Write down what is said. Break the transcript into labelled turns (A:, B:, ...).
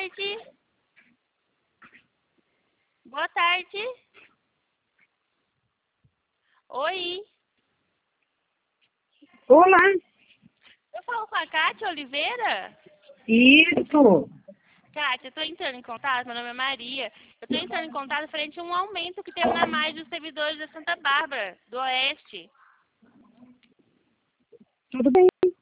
A: tarde. Boa tarde. Oi.
B: Olá.
A: Eu falo com a Kátia Oliveira?
B: Isso.
A: Kátia, eu tô entrando em contato, meu nome é Maria. Eu tô entrando em contato frente a um aumento que teve na mais dos servidores da Santa Bárbara, do Oeste.
B: Tudo bem.